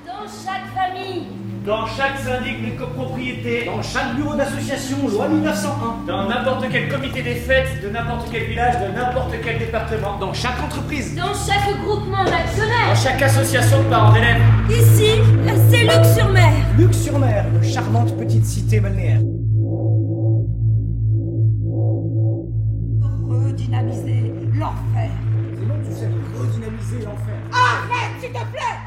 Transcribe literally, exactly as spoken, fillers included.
Dans chaque famille. Dans chaque syndic de copropriété. Dans chaque bureau d'association, loi mille neuf cent un. Dans n'importe quel comité des fêtes, de n'importe quel village, de n'importe quel département. Dans chaque entreprise. Dans chaque groupement d'actionnaires. Dans chaque association de parents d'élèves. Ici, c'est Luc-sur-Mer. Luc-sur-Mer, une charmante petite cité balnéaire. Redynamiser l'enfer. C'est bon, tu sais, redynamiser l'enfer. Arrête, s'il te plaît!